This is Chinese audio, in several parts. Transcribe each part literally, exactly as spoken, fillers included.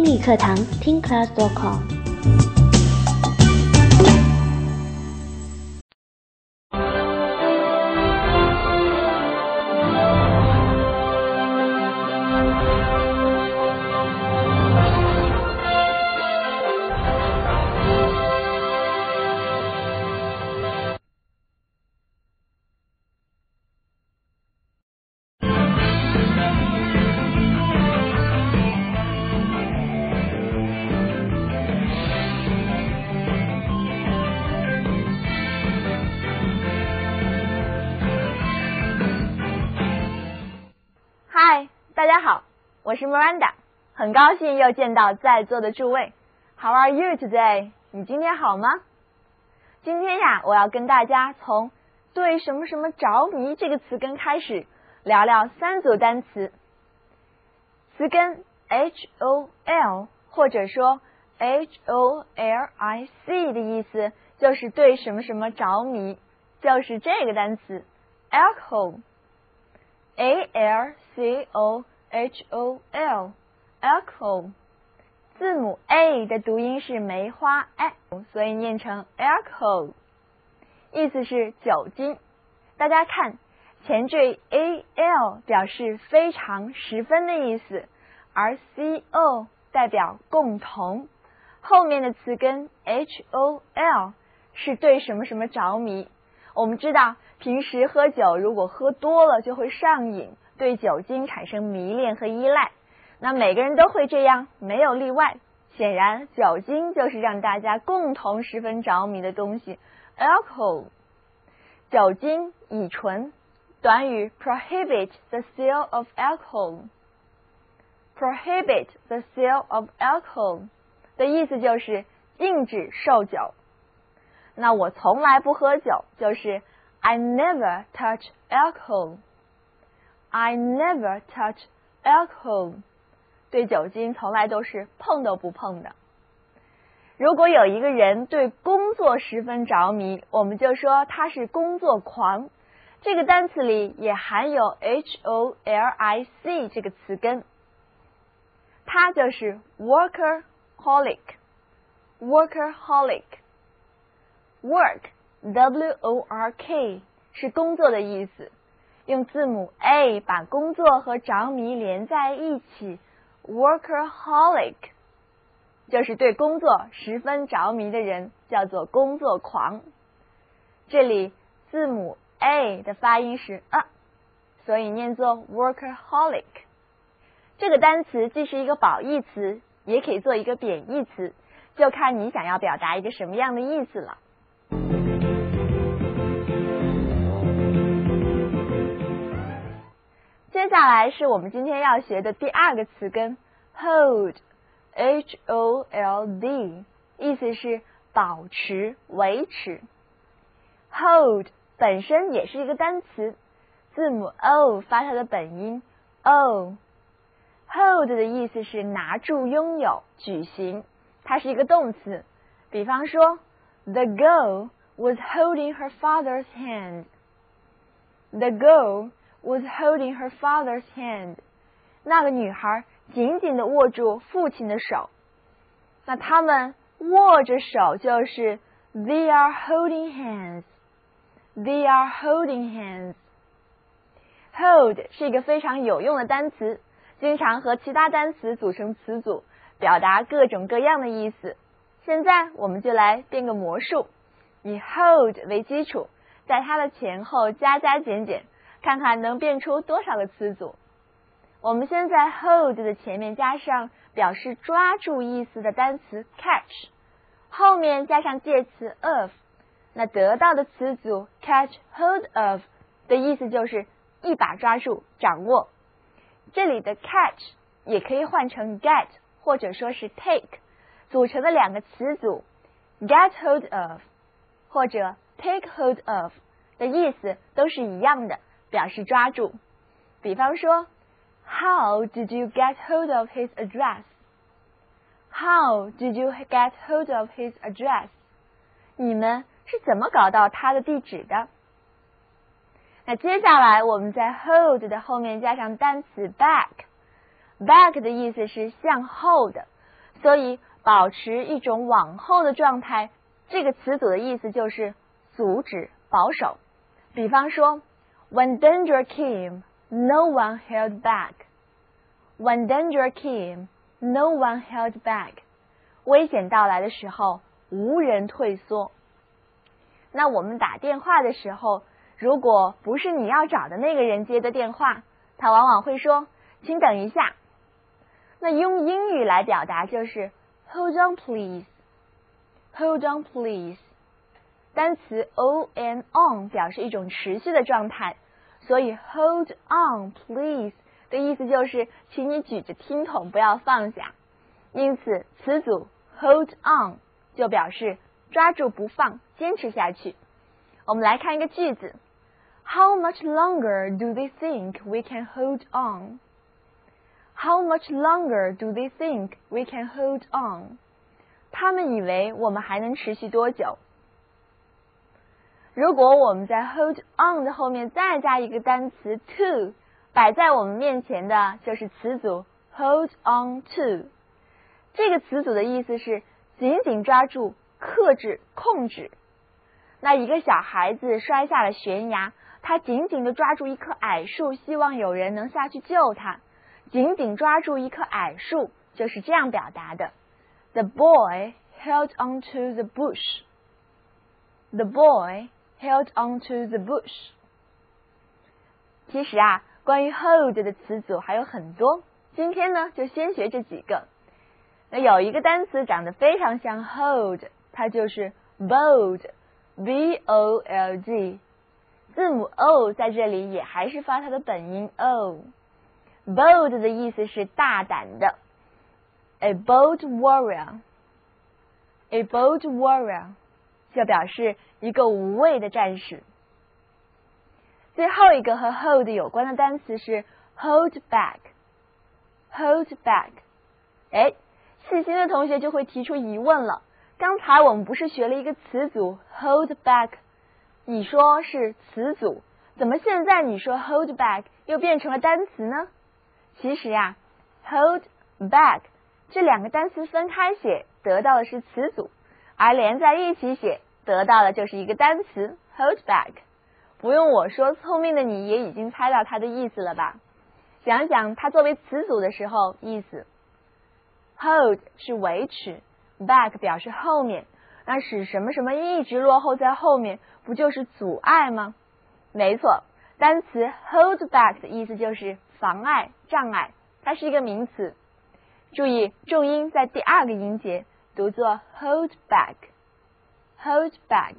语课堂听 class 点 com。 嗨，大家好，我是 Miranda， 很高兴又见到在座的诸位。How are you today？ 你今天好吗？今天呀，我要跟大家从对什么什么着迷这个词根开始，聊聊三组单词。词根 H O L 或者说 H O L I C 的意思就是对什么什么着迷，就是这个单词 alcohol。A L C O H O L alcohol 字母 A 的读音是梅花 A， 所以念成 alcohol， 意思是酒精。大家看前缀 A L 表示非常十分的意思，而 C O 代表共同，后面的词根 H O L 是对什么什么着迷。我们知道平时喝酒如果喝多了就会上瘾，对酒精产生迷恋和依赖，那每个人都会这样，没有例外。显然酒精就是让大家共同十分着迷的东西 alcohol。 酒精乙醇，短语 prohibit the sale of alcohol。 prohibit the sale of alcohol 的意思就是禁止售酒。那我从来不喝酒，就是 I never touch alcohol。 I never touch alcohol 对酒精从来都是碰都不碰的。如果有一个人对工作十分着迷，我们就说他是工作狂。这个单词里也含有 H O L I C 这个词根，他就是 workaholic。 workaholic work W O R K 是工作的意思，用字母 A 把工作和着迷连在一起， workaholic 就是对工作十分着迷的人，叫做工作狂。这里字母 A 的发音是 a， 所以念作 workaholic。 这个单词既是一个褒义词，也可以做一个贬义词，就看你想要表达一个什么样的意思了。接下来是我们今天要学的第二个词根 hold H O L D， 意思是保持维持。 hold 本身也是一个单词，字母 O 发它的本音 O。 hold 的意思是拿住拥有举行，它是一个动词。比方说 The girl was holding her father's hand。 The girl was holding her father's hand， 那个女孩紧紧地握住父亲的手。那他们握着手就是 They are holding hands。 They are holding hands。 Hold 是一个非常有用的单词，经常和其他单词组成词组，表达各种各样的意思。现在我们就来变个魔术，以 hold 为基础，在它的前后加加减减，看看能变出多少个词组。我们先在 hold 的前面加上表示抓住意思的单词 catch， 后面加上介词 of， 那得到的词组 catch hold of 的意思就是一把抓住掌握。这里的 catch 也可以换成 get 或者说是 take， 组成的两个词组 get hold of 或者 take hold of 的意思都是一样的，表示抓住。比方说 How did you get hold of his address? How did you get hold of his address? 你们是怎么搞到他的地址的？那接下来我们在 hold 的后面加上单词 back。 back 的意思是向后的， 所以保持一种往后的状态，这个词组的意思就是阻止、保守。比方说 When danger came, no one held back. When danger came, no one held back. 危险到来的时候，无人退缩。那我们打电话的时候，如果不是你要找的那个人接的电话，他往往会说请等一下。那用英语来表达就是 Hold on please. Hold on please. 单词 on on 表示一种持续的状态，所以 Hold on please 的意思就是请你举着听筒不要放下。因此词组 hold on 就表示抓住不放，坚持下去。我们来看一个句子 How much longer do they think we can hold on? How much longer do they think we can hold on? 他们以为我们还能持续多久？如果我们在 hold on 的后面再加一个单词 to， 摆在我们面前的就是词组 hold on to。这个词组的意思是紧紧抓住、克制、控制。那一个小孩子摔下了悬崖，他紧紧地抓住一棵矮树，希望有人能下去救他。紧紧抓住一棵矮树就是这样表达的 The boy held onto the bush. The boy held onto the bush. 其实啊，关于 hold 的词组还有很多，今天呢就先学这几个。那有一个单词长得非常像 hold， 它就是 bold, B O L D。 字母 O 在这里也还是发它的本音 O。 bold 的意思是大胆的， A bold warrior. A bold warrior 就表示一个无畏的战士。最后一个和 hold 有关的单词是 hold back. Hold back。 哎，细心的同学就会提出疑问了，刚才我们不是学了一个词组 hold back， 你说是词组，怎么现在你说 hold back 又变成了单词呢？其实呀 hold back 这两个单词分开写得到的是词组，而连在一起写得到的就是一个单词 hold back。 不用我说，聪明的你也已经猜到它的意思了吧？想想它作为词组的时候意思， hold 是维持， back 表示后面，那使什么什么一直落后在后面，不就是阻碍吗？没错，单词 hold back 的意思就是妨碍、障碍，它是一个名词。注意重音在第二个音节，读作 hold back. Hold back。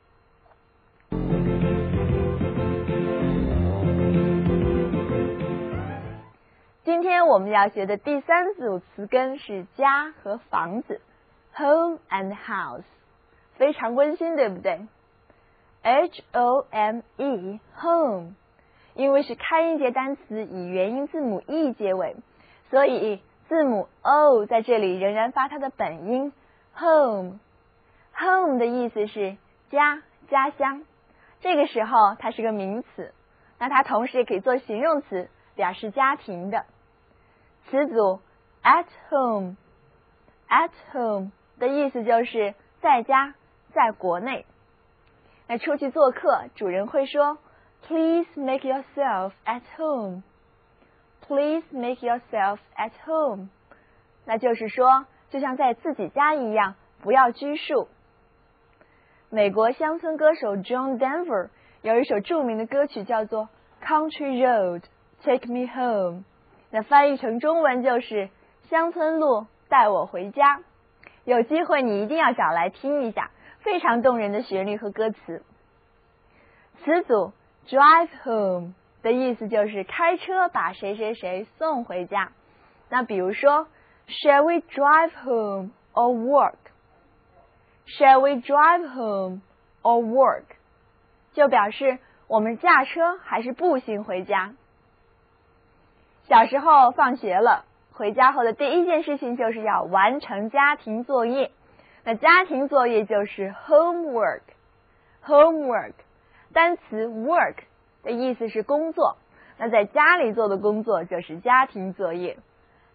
今天我们要学的第三组词根是家和房子 Home and house， 非常温馨，对不对？ H O M E Home， 因为是开音节单词以元音字母 E 结尾，所以字母 O 在这里仍然发它的本音 Home。 Home 的意思是家、家乡，这个时候它是个名词，那它同时也可以做形容词，表示家庭的。词组 at home。 At home 的意思就是在家，在国内。那出去做客，主人会说 Please make yourself at home. Please make yourself at home。 那就是说就像在自己家一样，不要拘束。美国乡村歌手 John Denver 有一首著名的歌曲叫做 Country Road Take Me Home， 那翻译成中文就是乡村路带我回家。有机会你一定要找来听一下，非常动人的旋律和歌词。词组 drive home 的意思就是开车把谁谁谁送回家。那比如说 Shall we drive home or work? Shall we drive home or work? 就表示我们驾车还是步行回家。小时候放学了，回家后的第一件事情就是要完成家庭作业，那家庭作业就是 homework。 homework 单词 work 的意思是工作，那在家里做的工作就是家庭作业。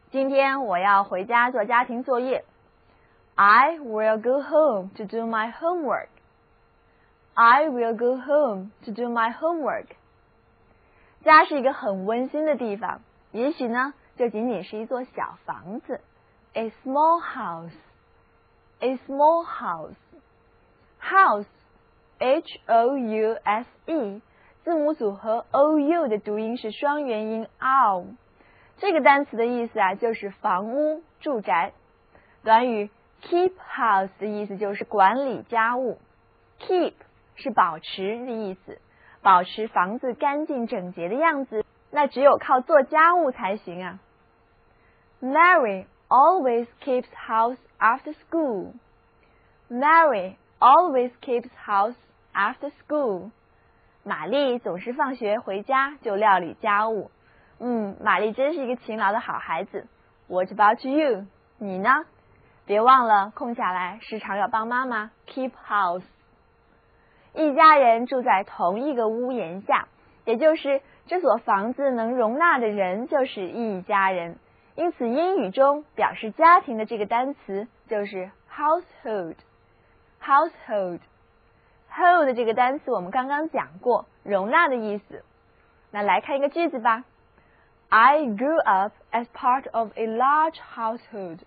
今天我要回家做家庭作业。I will go home to do my homework. I will go home to do my homework. 家是一个很温馨的地方，也许呢，就仅仅是一座小房子。A small house. A small house. House, H O U S E, 字母组合 O U 的读音是双元音 ow。这个单词的意思啊，就是房屋、住宅。短语 keep house 的意思就是管理家务。keep 是保持的意思，保持房子干净整洁的样子，那只有靠做家务才行啊。Mary always keeps house after school. Mary always keeps house after school. 玛丽总是放学回家就料理家务。嗯，玛丽真是一个勤劳的好孩子。What about you? 你呢？别忘了空下来时常要帮妈妈 keep house。一家人住在同一个屋檐下，也就是这所房子能容纳的人就是一家人。因此英语中表示家庭的这个单词就是 household。 household hold 这个单词我们刚刚讲过，容纳的意思。那来看一个句子吧。I grew up as part of a large household.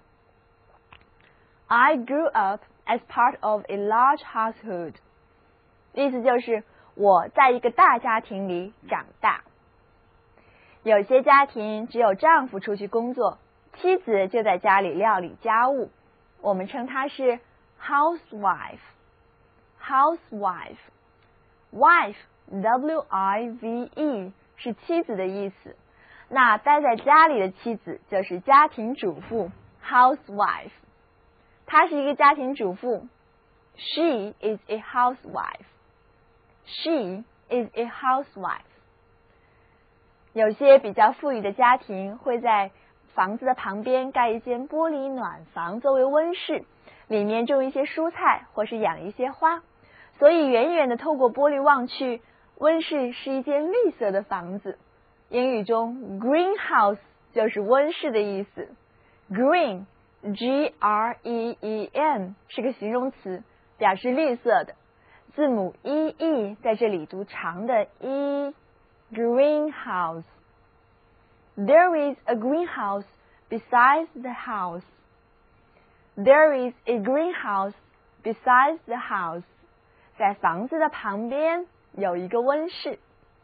I grew up as part of a large household. 意思就是我在一个大家庭里长大。有些家庭只有丈夫出去工作，妻子就在家里料理家务，我们称她是 housewife. housewife. wife, W I V E, 是妻子的意思。那待在家里的妻子就是家庭主妇 housewife。 她是一个家庭主妇。 She is a housewife. She is a housewife. 有些比较富裕的家庭会在房子的旁边盖一间玻璃暖房作为温室，里面种一些蔬菜或是养一些花，所以远远的透过玻璃望去，温室是一间绿色的房子。英语中 greenhouse 就是温室的意思。 Green, G R E E N 是个形容词，表示绿色的。字母 E E 在这里读长的 E. Greenhouse. There is a greenhouse besides the house. There is a greenhouse besides the house. 在房子的旁边有一个温室。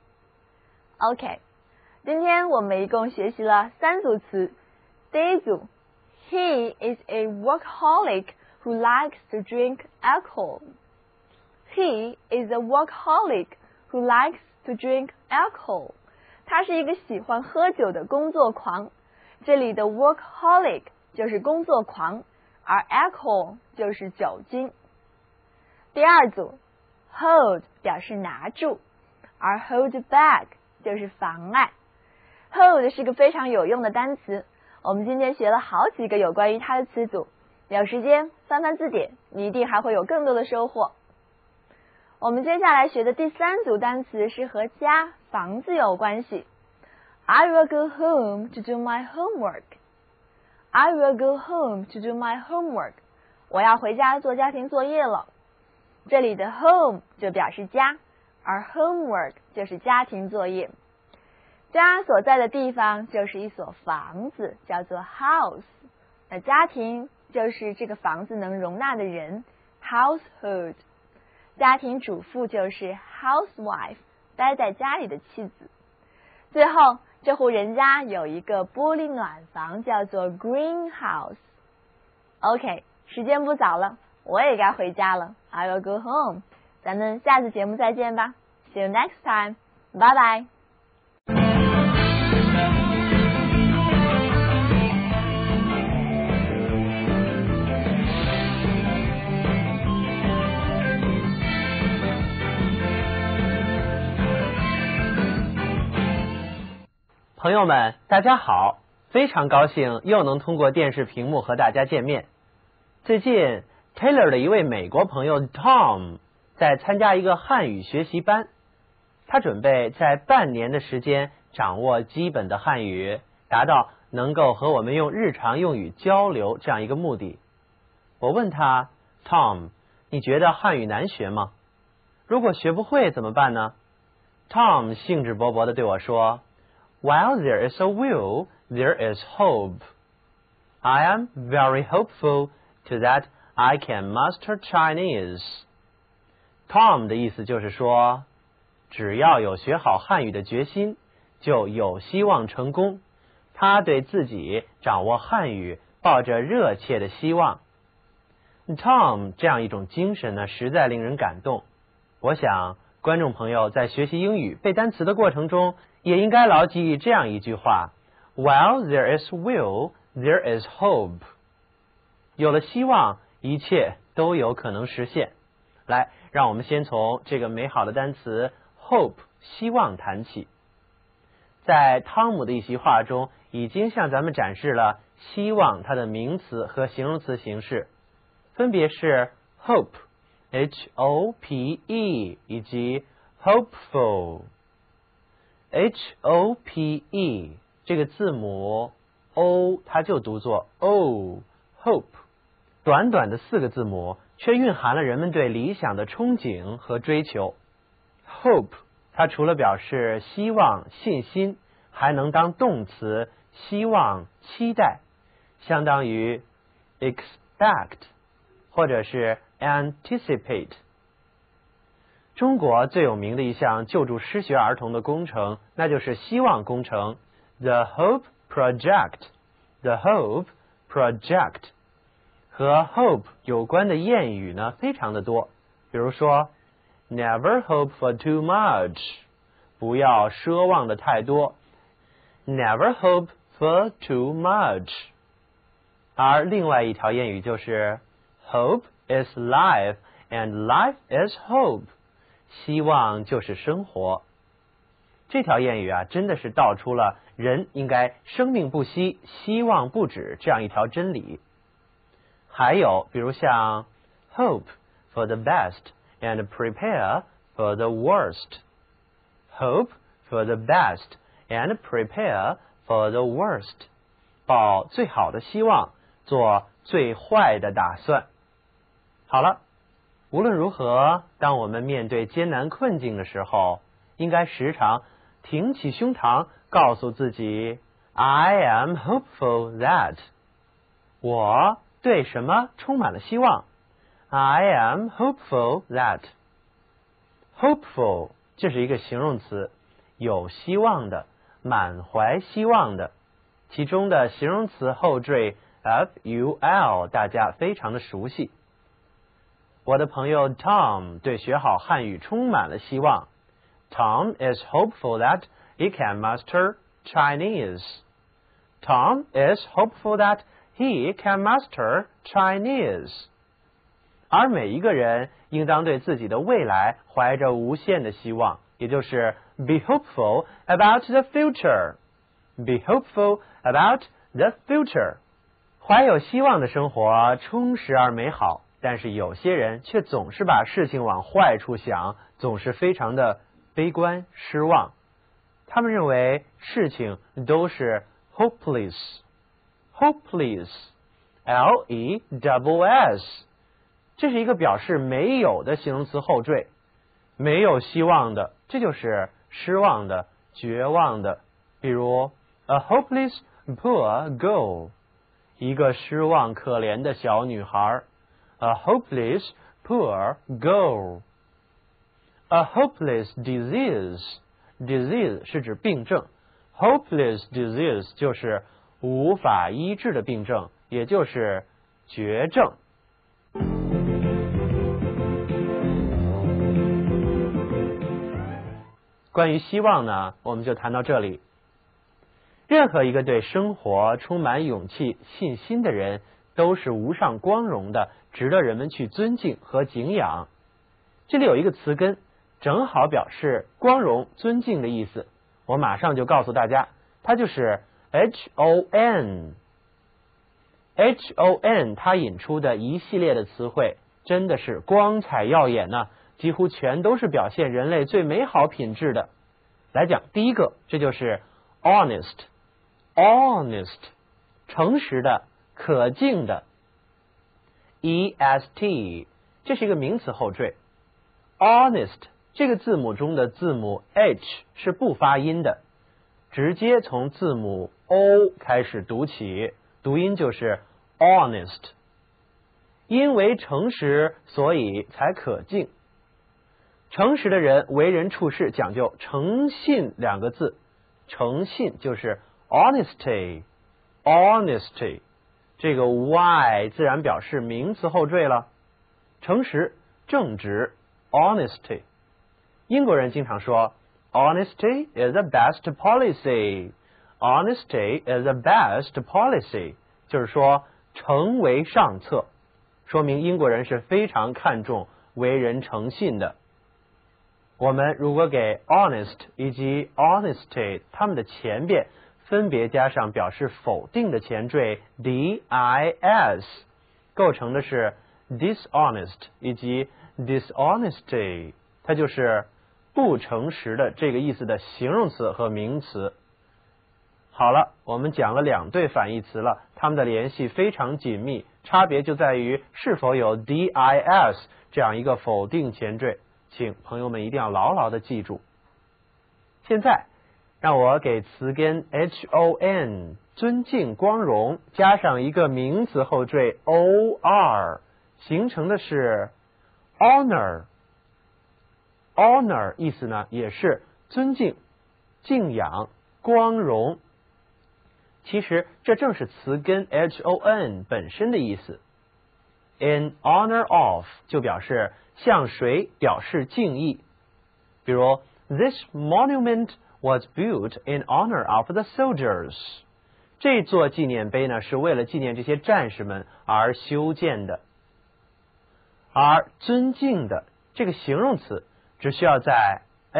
OK， 今天我们一共学习了三组词。第一组 He is a workaholic who likes to drink alcohol. He is a workaholic who likes to drink alcohol. 他是一个喜欢喝酒的工作狂。这里的 workaholic 就是工作狂，而 alcohol 就是酒精。第二组 hold 表示拿住，而 hold back 就是妨碍。 hold 是个非常有用的单词，我们今天学了好几个有关于它的词组，有时间翻翻字典，你一定还会有更多的收获。我们接下来学的第三组单词是和家、房子有关系。I will go home to do my homework. I will go home to do my homework. 我要回家做家庭作业了。这里的 home 就表示家，而 homework 就是家庭作业。家所在的地方就是一所房子，叫做 house。那家庭就是这个房子能容纳的人 household。家庭主妇就是 housewife， 待在家里的妻子。最后，这户人家有一个玻璃暖房，叫做 greenhouse。 OK， 时间不早了，我也该回家了。 I will go home。 咱们下次节目再见吧。 See you next time. Bye bye。 朋友们，大家好，非常高兴又能通过电视屏幕和大家见面。最近 Taylor 的一位美国朋友 Tom 在参加一个汉语学习班，他准备在半年的时间掌握基本的汉语达到能够和我们用日常用语交流这样一个目的。我问他 Tom， 你觉得汉语难学吗？如果学不会怎么办呢？ Tom 兴致勃勃地对我说 While there is a will, there is hope. I am very hopeful to that I can master Chinese. Tom 的意思就是说，只要有学好汉语的决心，就有希望成功。他对自己掌握汉语抱着热切的希望。Tom 这样一种精神呢，实在令人感动。我想观众朋友在学习英语背单词的过程中，也应该牢记这样一句话 While there is will, there is hope. 有了希望，一切都有可能实现。来，让我们先从这个美好的单词 hope 希望谈起。在汤姆的一席话中，已经向咱们展示了希望它的名词和形容词形式，分别是 hope H O P E 以及 hopeful H O P E 这个字母 O 它就读作 O hope， 短短的四个字母却蕴含了人们对理想的憧憬和追求。 Hope 它除了表示希望信心，还能当动词希望期待，相当于 expect 或者是 anticipate。 中国最有名的一项救助失学儿童的工程，那就是希望工程 The Hope Project The Hope Project。 和 hope 有关的谚语呢非常的多，比如说 Never hope for too much， 不要奢望的太多， Never hope for too much。 而另外一条谚语就是 Hope is life and life is hope， 希望就是生活。这条谚语啊，真的是道出了人应该生命不息，希望不止这样一条真理。还有比如像 Hope for the best and prepare for the worst。 Hope for the best and prepare for the worst， 抱最好的希望，做最坏的打算。好了，无论如何，当我们面对艰难困境的时候，应该时常挺起胸膛，告诉自己 I am hopeful that， 我对什么充满了希望。 I am hopeful that。 Hopeful 这是一个形容词，有希望的，满怀希望的。其中的形容词后缀 ful 大家非常的熟悉。我的朋友 Tom 对学好汉语充满了希望。 Tom is hopeful that he can master Chinese. Tom is hopeful that he can master Chinese. 而每一个人应当对自己的未来怀着无限的希望，也就是 be hopeful about the future. Be hopeful about the future. 怀有希望的生活充实而美好，但是有些人却总是把事情往坏处想，总是非常的悲观失望。他们认为事情都是 hopeless hopeless L E S S， 这是一个表示没有的形容词后缀，没有希望的，这就是失望的绝望的。比如 a hopeless poor girl， 一个失望可怜的小女孩。A hopeless poor girl. A hopeless disease. Disease 是指病症， hopeless disease 就是无法医治的病症，也就是绝症。关于希望呢，我们就谈到这里。任何一个对生活充满勇气、信心的人，都是无上光荣的，值得人们去尊敬和敬仰。这里有一个词根，正好表示光荣、尊敬的意思。我马上就告诉大家，它就是 H O N。H O N 它引出的一系列的词汇，真的是光彩耀眼呢、啊，几乎全都是表现人类最美好品质的。来讲第一个，这就是 honest。 honest， 诚实的，可敬的。E S T， 这是一个名词后缀。honest 这个字母中的字母 H 是不发音的，直接从字母 O 开始读起，读音就是 honest。因为诚实，所以才可敬。诚实的人为人处事讲究诚信两个字，诚信就是 honesty honesty， 这个 Y 自然表示名词后缀了。诚实正直 honesty。 英国人经常说 honesty is the best policy honesty is the best policy， 就是说诚为上策，说明英国人是非常看重为人诚信的。我们如果给 honest 以及 honesty 它们的前边分别加上表示否定的前缀 dis， 构成的是 dishonest 以及 dishonesty， 它就是不诚实的这个意思的形容词和名词。好了，我们讲了两对反义词了，它们的联系非常紧密，差别就在于是否有 dis 这样一个否定前缀，请朋友们一定要牢牢的记住。现在让我给词根 hon 尊敬光荣加上一个名词后缀 or， 形成的是 honor。 honor 意思呢也是尊敬、敬仰、光荣。其实这正是词根 hon 本身的意思。 in honor of 就表示向谁表示敬意，比如 This monument was built in honor of the soldiers， 这座纪念碑呢是为了纪念这些战士们而修建的。而尊敬的这个形容词只需要在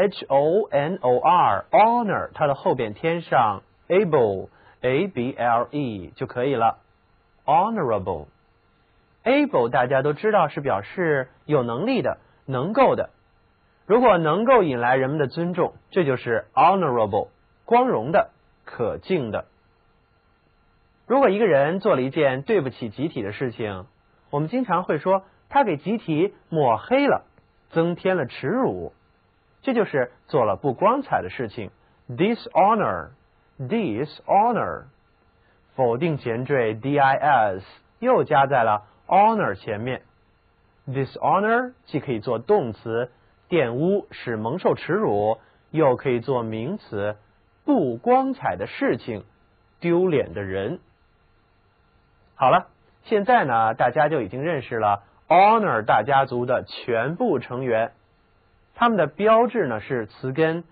honor honor 它的后边添上 able A B L E 就可以了。 honorable able 大家都知道是表示有能力的、能够的，如果能够引来人们的尊重，这就是 honorable 光荣的、可敬的。如果一个人做了一件对不起集体的事情，我们经常会说他给集体抹黑了，增添了耻辱，这就是做了不光彩的事情。 dishonor dishonor 否定前缀 dis 又加在了 honor 前面。 dishonor 既可以做动词玷污使蒙受耻辱，又可以做名词不光彩的事情、丢脸的人。好了，现在呢大家就已经认识了 honor 大家族的全部成员，他们的标志呢是词根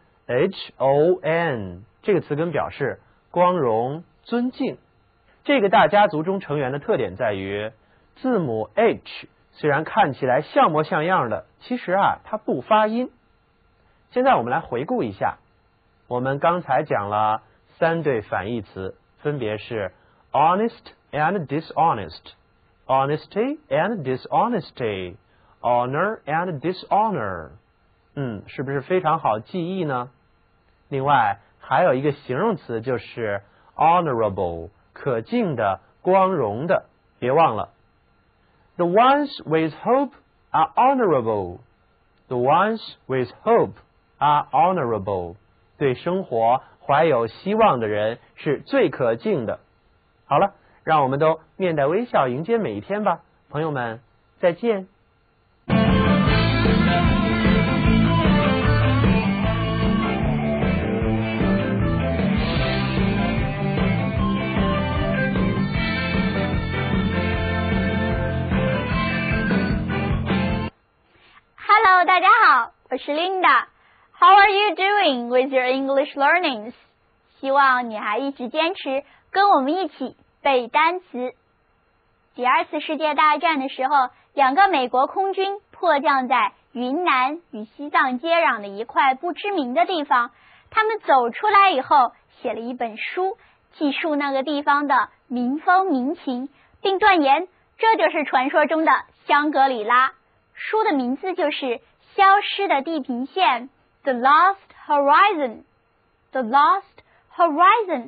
hon， 这个词根表示光荣、尊敬。这个大家族中成员的特点在于字母 H 虽然看起来像模像样的，其实啊它不发音。现在我们来回顾一下，我们刚才讲了三对反义词，分别是 honest and dishonest， honesty and dishonesty， honor and dishonor。 嗯，是不是非常好记忆呢？另外还有一个形容词就是 honorable， 可敬的、光荣的，别忘了。The ones with hope are honorable. The ones with hope are honorable. 对生活怀有希望的人是最可敬的。好了，让我们都面带微笑迎接每一天吧，朋友们，再见。 Hello， 大家好，我是 Linda。How are you doing with your English learnings？ 希望你还一直坚持跟我们一起背单词。第二次世界大战的时候，两个美国空军迫降在云南与西藏接壤的一块不知名的地方，他们走出来以后，写了一本书，记述那个地方的民风民情，并断言这就是传说中的香格里拉。书的名字就是《消失的地平线》 The Lost Horizon。 The Lost Horizon。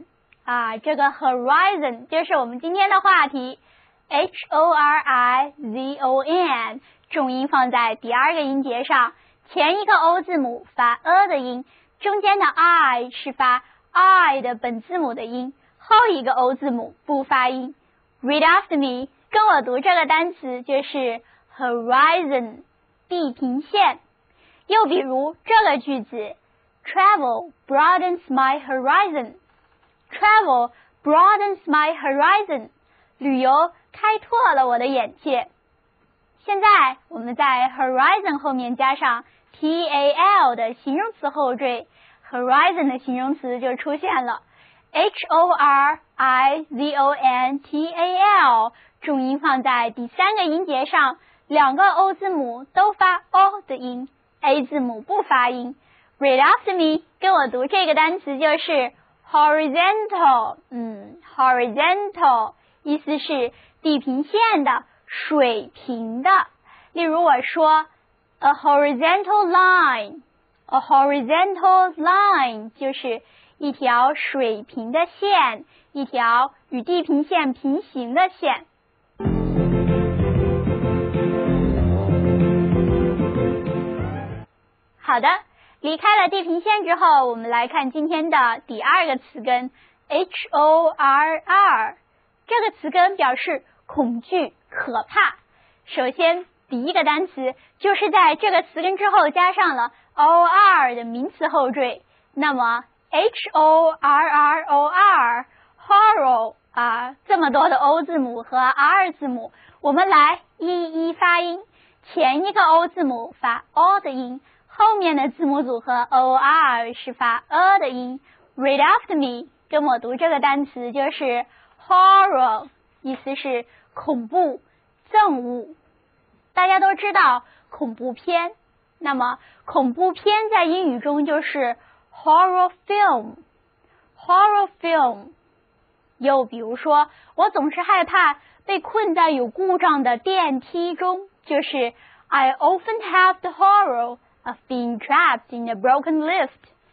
啊，这个 horizon 就是我们今天的话题 H O R I Z O N， 重音放在第二个音节上，前一个 O 字母发 a 的音，中间的 I 是发 I 的本字母的音，后一个 O 字母不发音。 Read after me， 跟我读这个单词就是 horizon， 地平线。又比如这个句子 Travel broadens my horizon， Travel broadens my horizon， 旅游开拓了我的眼界。现在我们在 horizon 后面加上 T A L 的形容词后缀， horizon 的形容词就出现了 H O R I Z O N T A L， 重音放在第三个音节上，两个 O 字母都发 O 的音， A 字母不发音。 Read after me， 跟我读这个单词就是 horizontal， 嗯 horizontal 意思是地平线的，水平的。例如我说 a horizontal line， a horizontal line 就是一条水平的线，一条与地平线平行的线。好的，离开了地平线之后，我们来看今天的第二个词根 H O R R， 这个词根表示恐惧、可怕。首先第一个单词就是在这个词根之后加上了 O R 的名词后缀，那么 H O R R O R horror 啊，这么多的 O 字母和 R 字母，我们来一一发音。前一个 O 字母发 O 的音，后面的字母组合 O R 是发 A 的音。 Read after me， 跟我读这个单词就是 horror， 意思是恐怖、憎恶。大家都知道恐怖片，那么恐怖片在英语中就是 horror film， horror film。 又比如说我总是害怕被困在有故障的电梯中，就是 I often have the horror of being trapped in a broken lift.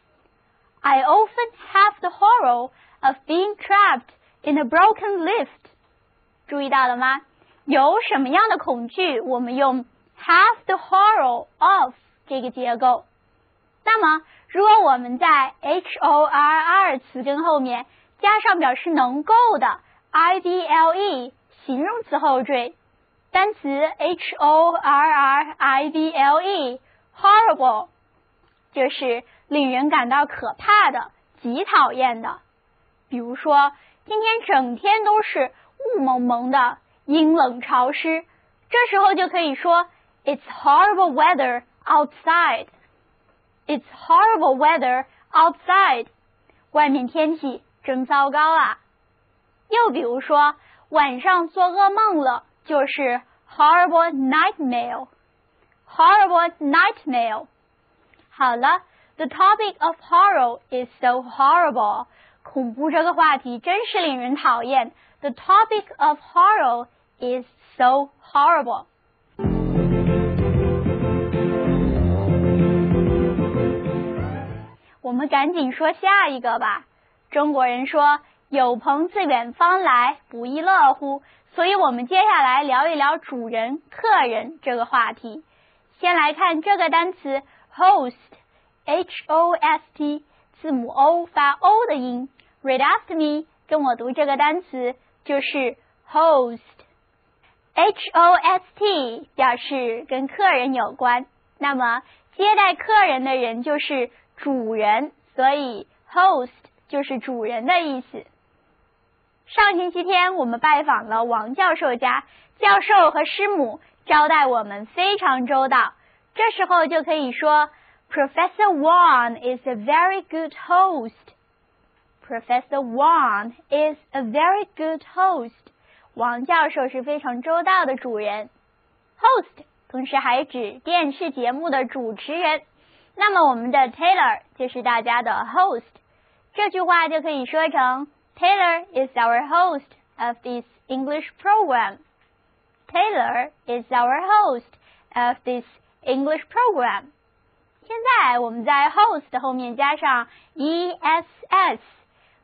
I often have the horror of being trapped in a broken lift. 注意到了吗？有什么样的恐惧，我们用 have the horror of 这个结构。那么如果我们在 H O R R 词根后面加上表示能够的 I B L E 形容词后缀，单词 H O R R I B L E horrible 就是令人感到可怕的、极讨厌的。比如说今天整天都是雾蒙蒙的、阴冷潮湿，这时候就可以说 It's horrible weather outside. It's horrible weather outside. 外面天气真糟糕啊。又比如说晚上做噩梦了，就是 horrible nightmare. Horrible nightmare. 好了， The topic of horror is so horrible. 恐怖这个话题真是令人讨厌。The topic of horror is so horrible. 我们赶紧说下一个吧。中国人说有朋自远方来，不亦乐乎，所以我们接下来聊一聊主人、客人这个话题。先来看这个单词 host， H O S T， 字母 O 发 O 的音。 Read after me， 跟我读这个单词就是 host。 H O S T 表示跟客人有关，那么接待客人的人就是主人，所以 host 就是主人的意思。上星期天我们拜访了王教授家，教授和师母招待我们非常周到，这时候就可以说 Professor Wang is a very good host. Professor Wang is a very good host. 王教授是非常周到的主人。 Host 同时还指电视节目的主持人，那么我们的 Taylor 就是大家的 host， 这句话就可以说成 Taylor is our host of this English program. Taylor is our host of this English program. 现在我们在 host 后面加上 es，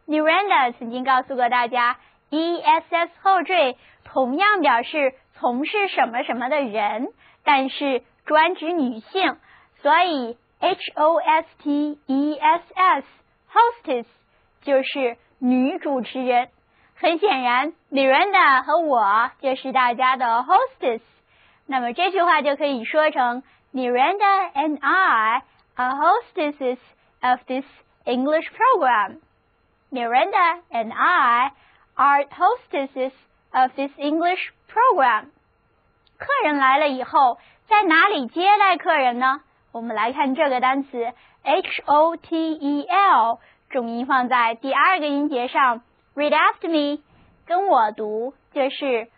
Miranda 曾经告诉过大家 E S S 后缀同样表示从事什么什么的人，但是专指女性，所以 H O S T E S S hostess 就是女主持人。很显然 Miranda 和我就是大家的 hostess， 那么这句话就可以说成 Miranda and I are hostesses of this English program. Miranda and I are hostesses of this English program. 客人来了以后，在哪里接待客人呢？我们来看这个单词 H O T E L， 重音放在第二个音节上。Read after me， 跟我读，就是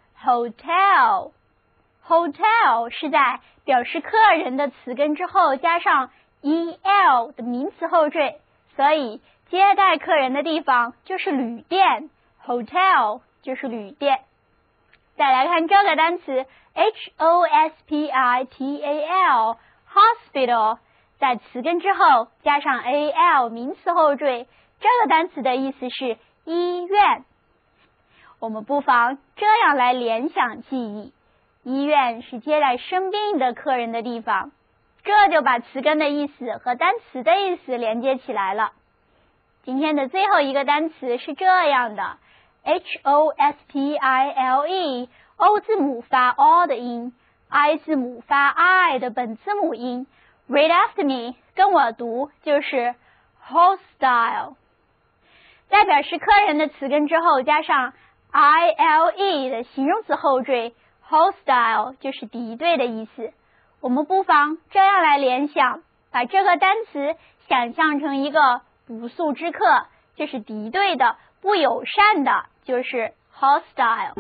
hotel。 Hotel 是在表示客人的词根之后加上 E L 的名词后缀，所以接待客人的地方就是旅店， hotel 就是旅店。再来看这个单词 H O S P I T A L hospital， 在词根之后加上 A L 名词后缀，这个单词的意思是医院。我们不妨这样来联想记忆，医院是接待生病的客人的地方，这就把词根的意思和单词的意思连接起来了。今天的最后一个单词是这样的 H O S P I L E， O 字母发 O 的音， I 字母发 I 的本字母音。 Read after me， 跟我读，就是 hostile。 在表示客人的词根之后加上 I L E 的形容词后缀， hostile 就是敌对的意思。我们不妨这样来联想，把这个单词想象成一个不速之客，就是敌对的、不友善的，就是 hostile。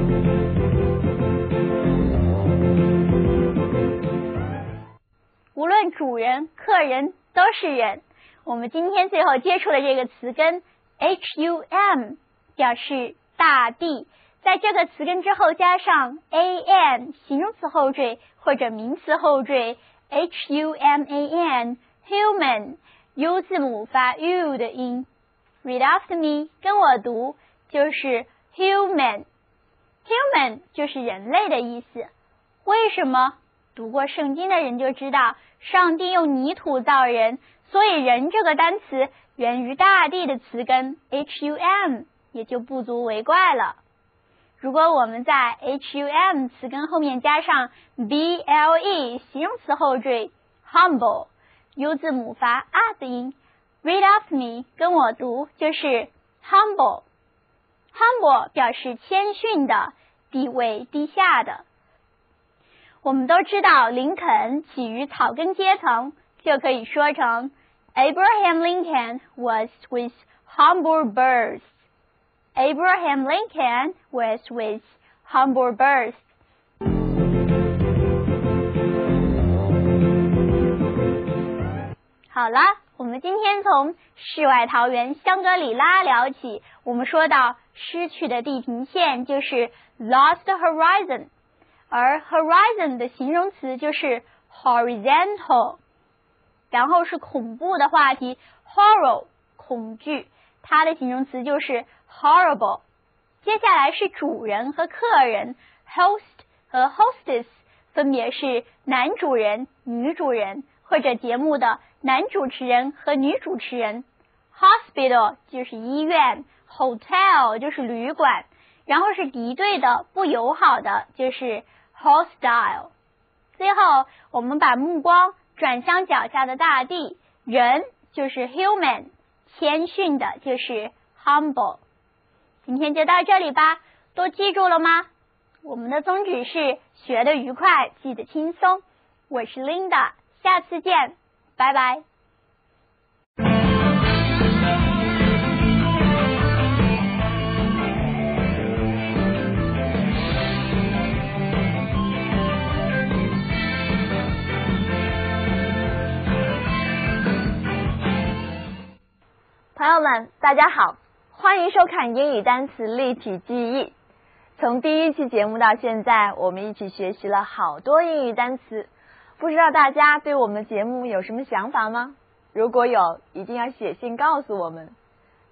无论主人、客人都是人。我们今天最后接触的这个词根 H U M 表示大地，在这个词根之后加上 A N 形容词后缀或者名词后缀 H U M A N human， U 字母发 U 的音。 Read after me， 跟我读，就是 human。 Human 就是人类的意思。为什么？读过圣经的人就知道，上帝用泥土造人，所以人这个单词源于大地的词根 H U M， 也就不足为怪了。如果我们在 H U M 词根后面加上 B L E 形容词后缀 humble， U 字母发 A 的音。 Read after me， 跟我读，就是 humble。 Humble 表示谦逊的，地位低下的。我们都知道林肯起于草根阶层，就可以说成 Abraham Lincoln was with humble birth。 Abraham Lincoln was with humble birth。 好了，我们今天从世外桃源香格里拉聊起，我们说到失去的地平线就是 lost horizon， 而 horizon 的形容词就是 horizontal。 然后是恐怖的话题 horror 恐惧，它的形容词就是 horrible。 接下来是主人和客人 host 和 hostess， 分别是男主人、女主人，或者节目的男主持人和女主持人。 Hospital 就是医院， hotel 就是旅馆，然后是敌对的、不友好的，就是 hostile。 最后我们把目光转向脚下的大地，人就是 human， 谦逊的就是 humble。 今天就到这里吧，都记住了吗？我们的宗旨是学得愉快，记得轻松。我是 Linda， 下次见，拜拜。 朋友们，大家好，欢迎收看英语单词立体记忆。从第一期节目到现在，我们一起学习了好多英语单词，不知道大家对我们节目有什么想法吗？如果有，一定要写信告诉我们。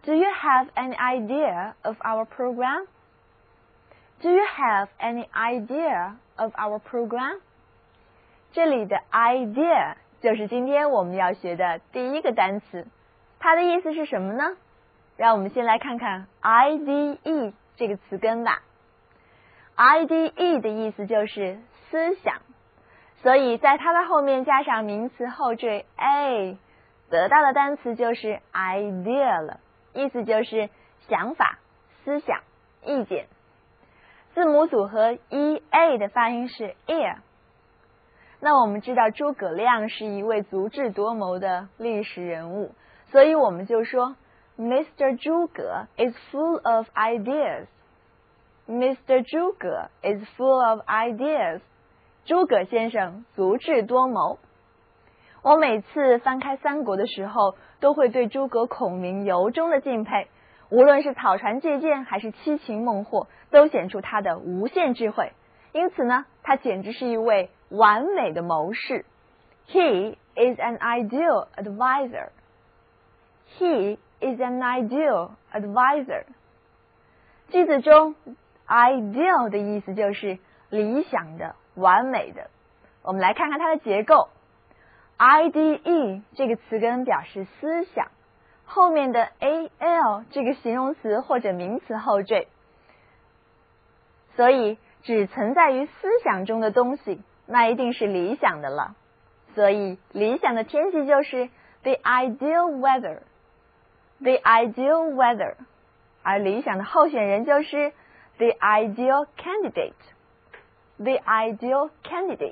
Do you have any idea of our program? Do you have any idea of our program? 这里的 idea 就是今天我们要学的第一个单词，它的意思是什么呢？让我们先来看看 I D E 这个词根吧。I D E 的意思就是思想，所以在它的后面加上名词后缀 a， 得到的单词就是 idea 了，意思就是想法、思想、意见。字母组合 e a 的发音是 ear。那我们知道诸葛亮是一位足智多谋的历史人物，所以我们就说 Mister 诸葛 is full of ideas。 Mister 诸葛 is full of ideas。 诸葛先生足智多谋。我每次翻开三国的时候，都会对诸葛孔明由衷的敬佩，无论是草船借箭还是七擒孟获，都显出他的无限智慧。因此呢，他简直是一位完美的谋士。 He is an ideal advisor. He is an ideal advisor. 句子中 ideal 的意思就是理想的、完美的。我们来看看它的结构。 I D E 这个词根表示思想，后面的 A L 这个形容词或者名词后缀，所以只存在于思想中的东西，那一定是理想的了。所以理想的天气就是 the ideal weather。 the ideal weather。 而理想的候选人就是 the ideal candidate。 the ideal candidate。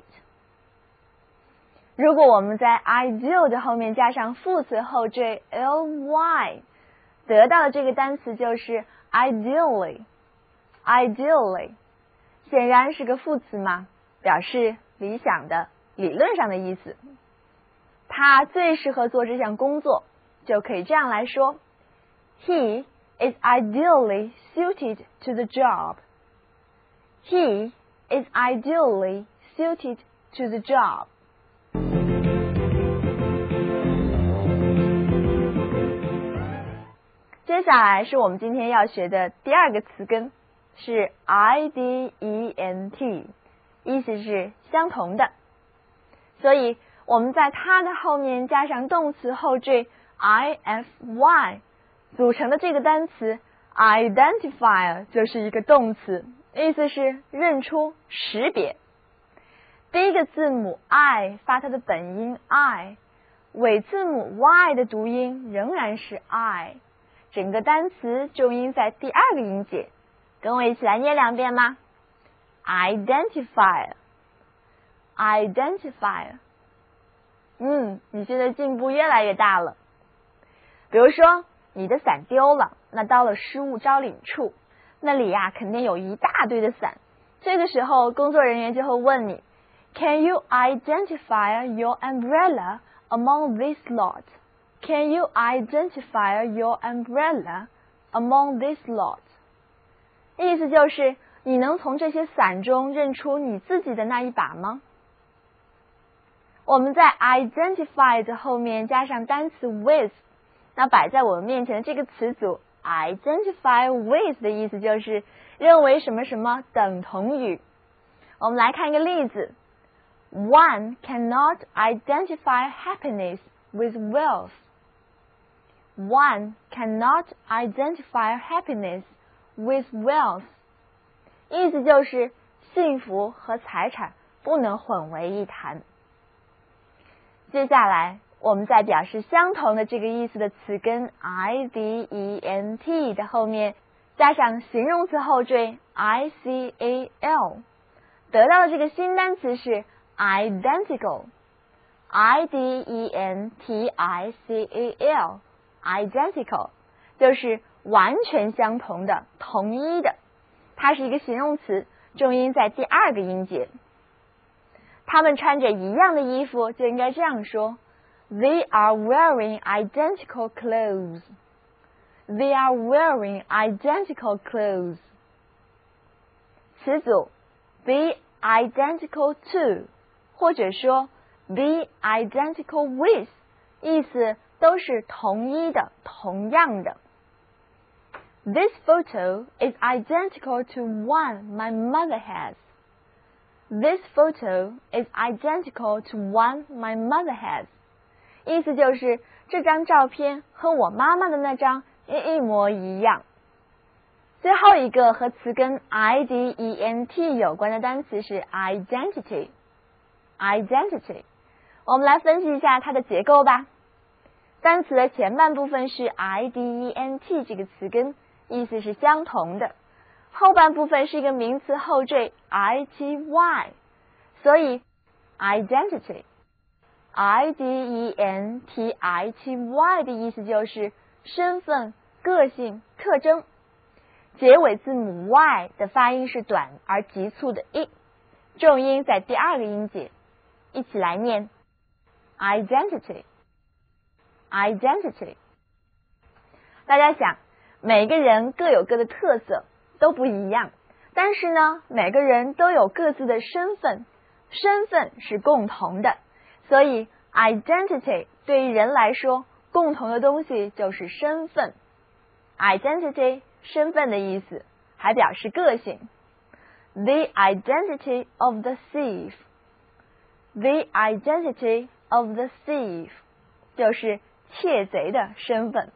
如果我们在 ideal 的后面加上副词后缀 ly， 得到的这个单词就是 ideally。 ideally 显然是个副词嘛，表示理想的、理论上的意思。他最适合做这项工作，就可以这样来说 He is ideally suited to the job. He is ideally suited to the job. 接下来是我们今天要学的第二个词根，是 I D E N T， 意思是相同的。所以我们在它的后面加上动词后缀 I F Y 组成的这个单词 identifier 就是一个动词，意思是认出、识别。第一个字母 I 发它的本音 I， 尾字母 Y 的读音仍然是 I， 整个单词重音在第二个音节。跟我一起来念两遍吗？ Identifier Identifier。 嗯，你现在进步越来越大了。比如说你的伞丢了，那到了失物招领处，那里呀、啊、肯定有一大堆的伞。这个时候工作人员就会问你 Can you identify your umbrella among this lot? Can you identify your umbrella among this lot? 意思就是你能从这些伞中认出你自己的那一把吗？我们在 identify 的后面加上单词 with， 那摆在我们面前的这个词组 identify with 的意思就是认为什么什么等同于。我们来看一个例子 One cannot identify happiness with wealth. One cannot identify happiness with wealth. 意思就是幸福和财产不能混为一谈。接下来我们在表示相同的这个意思的词根 I D E N T 的后面加上形容词后缀 I C A L， 得到的这个新单词是 identical。 I D E N T I C A L identical 就是完全相同的、同一的。它是一个形容词，重音在第二个音节。他们穿着一样的衣服，就应该这样说 They are wearing identical clothes. They are wearing identical clothes. 词组 be identical to 或者说 be identical with 意思都是同一的、同样的。 This photo is identical to one my mother has. This photo is identical to one my mother has. 意思就是这张照片和我妈妈的那张一模一样。最后一个和词根 I D E N T 有关的单词是 identity。identity， 我们来分析一下它的结构吧。单词的前半部分是 I D E N T 这个词根，意思是相同的。后半部分是一个名词后缀 I T Y， 所以 identity I D E N T I T Y 的意思就是身份、个性、特征。结尾字母 Y 的发音是短而急促的 I， 重音在第二个音节。一起来念 identity identity。 大家想，每个人各有各的特色，都不一样，但是呢，每个人都有各自的身份，身份是共同的，所以 identity 对于人来说，共同的东西就是身份。 identity 身份的意思，还表示个性。 The identity of the thief The identity of the thief 就是窃贼的身份。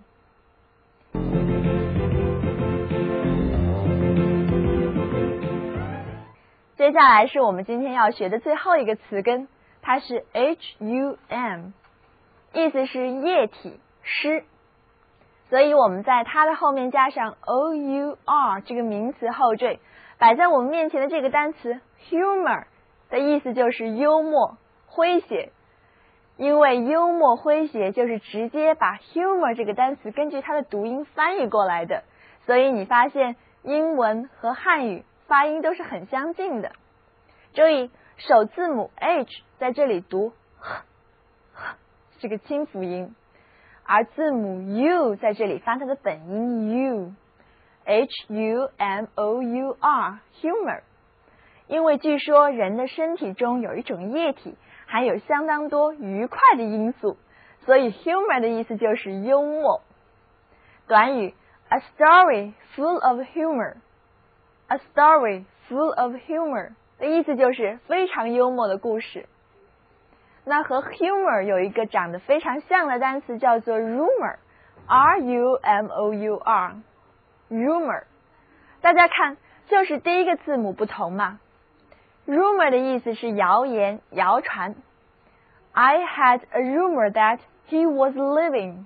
接下来是我们今天要学的最后一个词根，它是 H U M， 意思是液体、湿。所以我们在它的后面加上 O U R 这个名词后缀，摆在我们面前的这个单词 humor 的意思就是幽默、诙谐。因为幽默诙谐就是直接把 humor 这个单词根据它的读音翻译过来的，所以你发现英文和汉语发音都是很相近的。注意首字母 H 在这里读 H, H 是个清辅音，而字母 U 在这里发它的本音 U H U M O U R humor。 因为据说人的身体中有一种液体含有相当多愉快的因素，所以 humor 的意思就是幽默。短语 A story full of humor A story full of humor 的意思就是非常幽默的故事。那和 humor 有一个长得非常像的单词叫做 rumor R U M O U R rumor。 大家看，就是第一个字母不同嘛。 rumor 的意思是谣言、谣传。 I had a rumor that he was leaving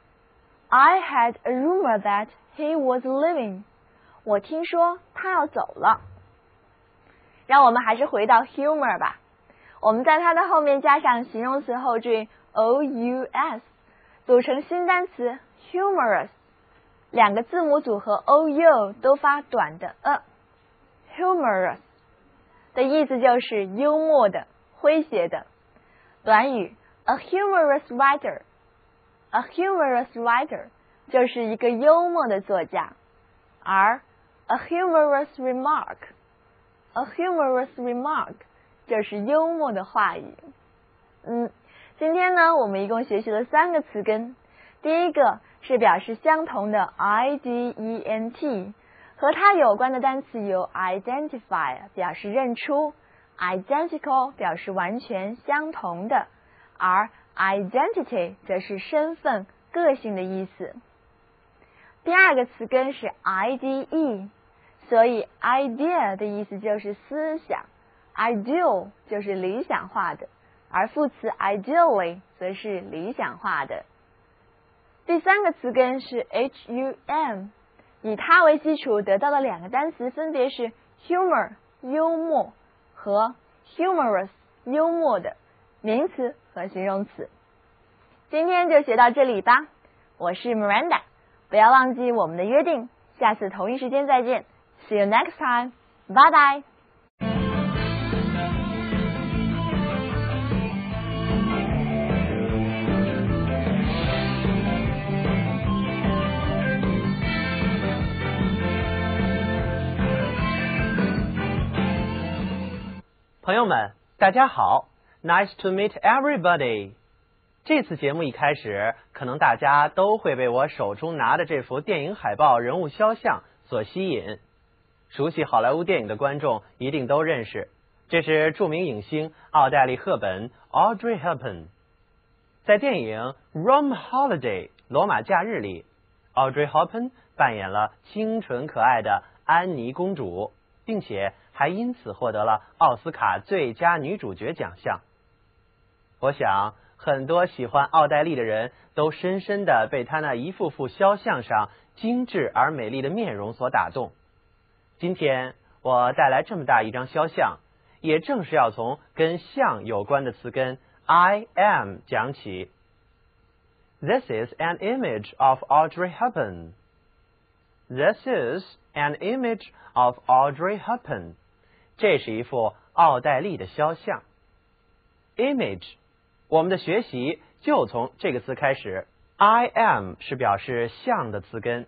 I had a rumor that he was leaving 我听说他要走了。让我们还是回到 humor 吧，我们在它的后面加上形容词后缀 O U S， 组成新单词 humorous， 两个字母组合 O U 都发短的 a humorous 的意思就是幽默的、诙谐的。短语 a humorous writer A humorous writer 就是一个幽默的作家，而 a humorous remark A humorous remark 就是幽默的话语。嗯，今天呢，我们一共学习了三个词根。第一个是表示相同的 I D E N T， 和它有关的单词有 identify 表示认出， identical 表示完全相同的，而 identity 则是身份、个性的意思。第二个词根是 I D E， 所以 idea 的意思就是思想， ideal 就是理想化的，而副词 ideally 则是理想化的。第三个词根是 H U M， 以它为基础得到的两个单词分别是 humor 幽默和 humorous 幽默的名词和形容词。今天就学到这里吧，我是 Miranda， 不要忘记我们的约定，下次同一时间再见。See you next time. Bye bye. 朋友们，大家好 ，Nice to meet everybody. 这次节目一开始，可能大家都会被我手中拿的这幅电影海报人物肖像所吸引。熟悉好莱坞电影的观众一定都认识，这是著名影星奥黛丽·赫本 Audrey Hepburn。在电影《Rome Holiday》罗马假日里， Audrey Hepburn 扮演了清纯可爱的安妮公主，并且还因此获得了奥斯卡最佳女主角奖项。我想很多喜欢奥黛丽的人都深深地被她那一幅幅肖像上精致而美丽的面容所打动。今天我带来这么大一张肖像，也正是要从跟像有关的词根 I am 讲起。 This is an image of Audrey Hepburn. This is an image of Audrey Hepburn. 这是一幅奥黛丽的肖像。 Image， 我们的学习就从这个词开始。 I am 是表示像的词根，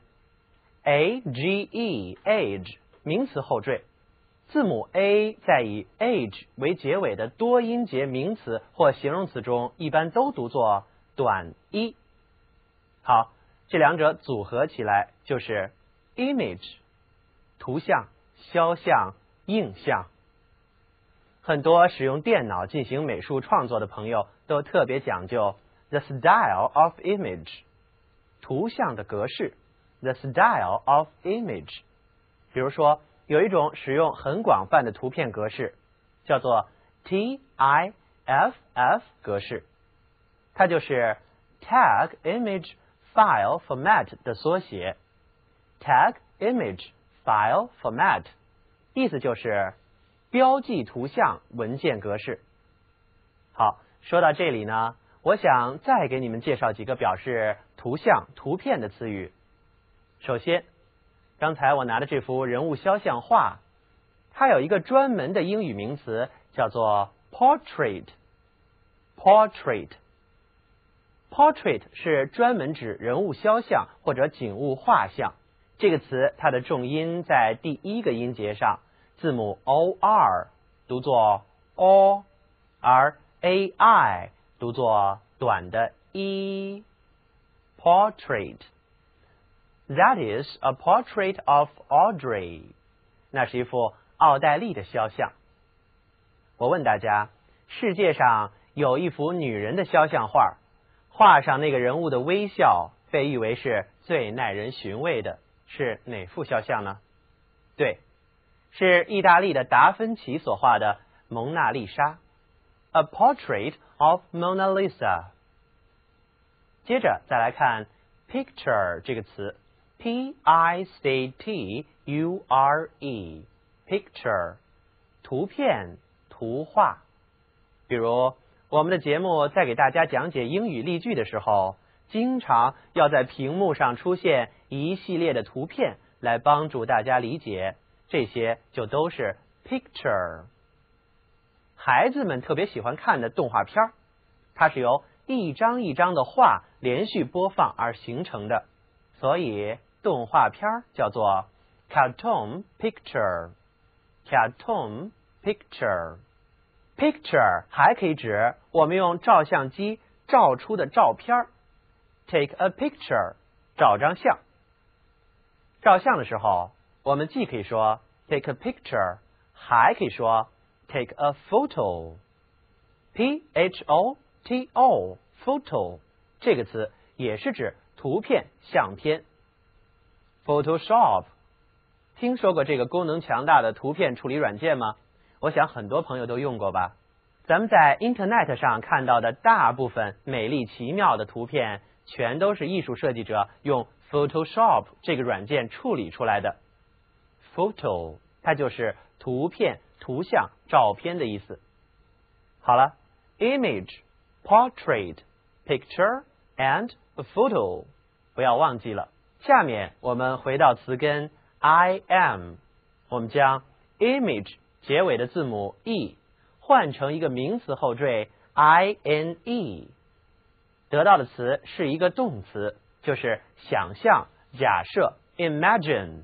A G E age 名词后缀，字母 A 在以 age 为结尾的多音节名词或形容词中一般都读作短一。好，这两者组合起来就是 image， 图像、肖像、映像。很多使用电脑进行美术创作的朋友都特别讲究 the style of image， 图像的格式 the style of image。 比如说有一种使用很广泛的图片格式叫做 T I F F 格式，它就是 Tag Image File Format 的缩写。 Tag Image File Format 意思就是标记图像文件格式。好，说到这里呢，我想再给你们介绍几个表示图像、图片的词语。首先，刚才我拿的这幅人物肖像画，它有一个专门的英语名词叫做 portrait。 portrait portrait 是专门指人物肖像或者景物画像。这个词它的重音在第一个音节上，字母 O R 读作 O， 而 A I 读作短的 E。 portrait That is a portrait of Audrey。 那是一幅奥黛丽的肖像。我问大家，世界上有一幅女人的肖像画，画上那个人物的微笑被誉为是最耐人寻味的，是哪幅肖像呢？对，是意大利的达芬奇所画的蒙娜丽莎 A portrait of Mona Lisa。 接着再来看 picture 这个词P I C T U R E Picture 图片、图画。比如我们的节目在给大家讲解英语例句的时候，经常要在屏幕上出现一系列的图片来帮助大家理解，这些就都是 picture。 孩子们特别喜欢看的动画片，它是由一张一张的画连续播放而形成的，所以动画片叫做 cartoon picture。 cartoon picture picture 还可以指我们用照相机照出的照片。 take a picture 照张相。照相的时候，我们既可以说 take a picture， 还可以说 take a photo。 P H O T O photo 这个词也是指图片、相片。Photoshop 听说过这个功能强大的图片处理软件吗？我想很多朋友都用过吧。咱们在 Internet 上看到的大部分美丽奇妙的图片，全都是艺术设计者用 Photoshop 这个软件处理出来的。Photo 它就是图片、图像、照片的意思。好了， Image Portrait Picture and a photo 不要忘记了。下面我们回到词根 I am， 我们将 image 结尾的字母 e 换成一个名词后缀 I N E， 得到的词是一个动词，就是想象、假设 imagine。